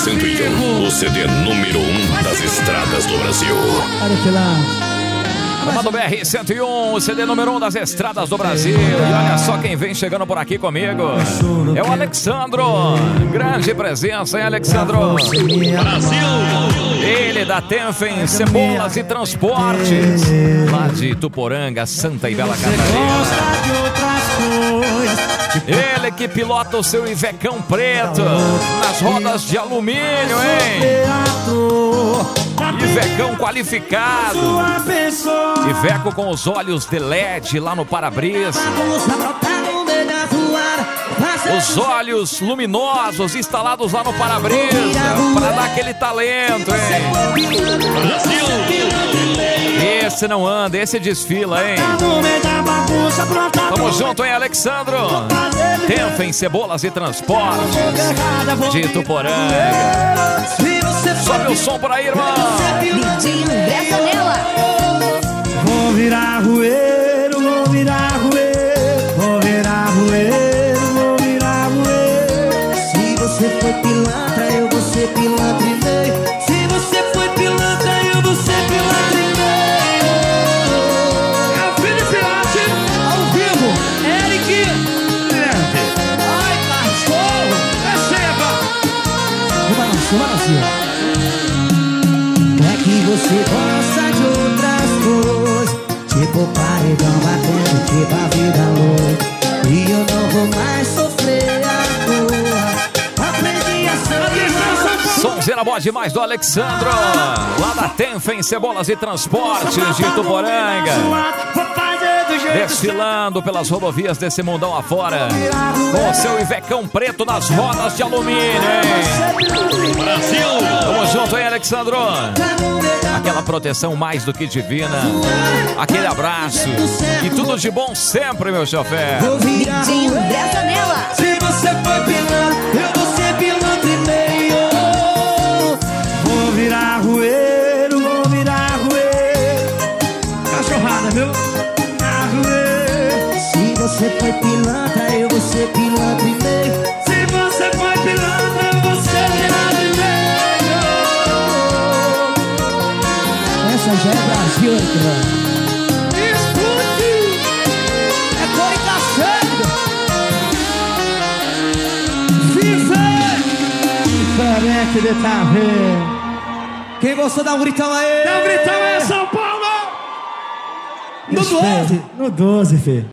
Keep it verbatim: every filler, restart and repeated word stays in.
cento e um, o C D número um das estradas do Brasil. Comando B R cento e um, o C D número um das estradas do Brasil. E olha só quem vem chegando por aqui comigo. É o Alexandro. Grande presença, hein, Alexandro? Brasil! Ele da Tenfen Cebolas e Transportes, lá de Ituporanga, Santa e Bela Catarina. Ele que pilota o seu Ivecão preto nas rodas de alumínio, hein? Ivecão qualificado. Iveco com os olhos de L E D lá no para-brisa. Os olhos luminosos instalados lá no para-brisa para dar aquele talento, hein? Esse não anda, esse desfila, hein? Tamo junto, hein, Alexandro? Tenfen Cebolas e Transportes de Ituporanga. Sobe o som por aí, irmão. Lindinho, bressa nela. Vou virar roeiro, vou virar roeiro, vou virar roeiro, vou virar roeiro. Se você foi pilantra, eu vou ser pilantra e meio. Se você foi pilantra, eu vou ser pilantra e meio. É o filho Filhote, ao vivo, Eric. Ai, cachorro, receba. Vai balançar, vai balançar. É que você gosta de outras coisas, tipo paredão batendo, tipo a vida louca. E eu não vou mais sofrer a porra. Aprendi a ser. Sonzeira boa demais do Alexandro, lá da Tenfen Cebolas e Transportes de Ituporanga. Desfilando pelas rodovias desse mundão afora, com o seu Ivecão preto nas rodas de alumínio, hein? Brasil! Tamo junto, hein, Alexandro? Aquela proteção mais do que divina, aquele abraço e tudo de bom sempre, meu chofer. Lindinho, bressa nela. Se você foi pilantra, eu vou ser pilantra e meio. Vou virar roeiro, vou virar roeiro. Cachorrada, viu? Virar roeiro. Se você foi pilantra, eu vou ser pilantra e meio. Se você foi pilantra, eu vou ser pilantra e meio. Essa já é Brasil, então. É cor e cachorro. Diferente de tá vendo. Quem gostou, dá um gritão aí. Dá um gritão aí, São Paulo. No doze. No doze, filho.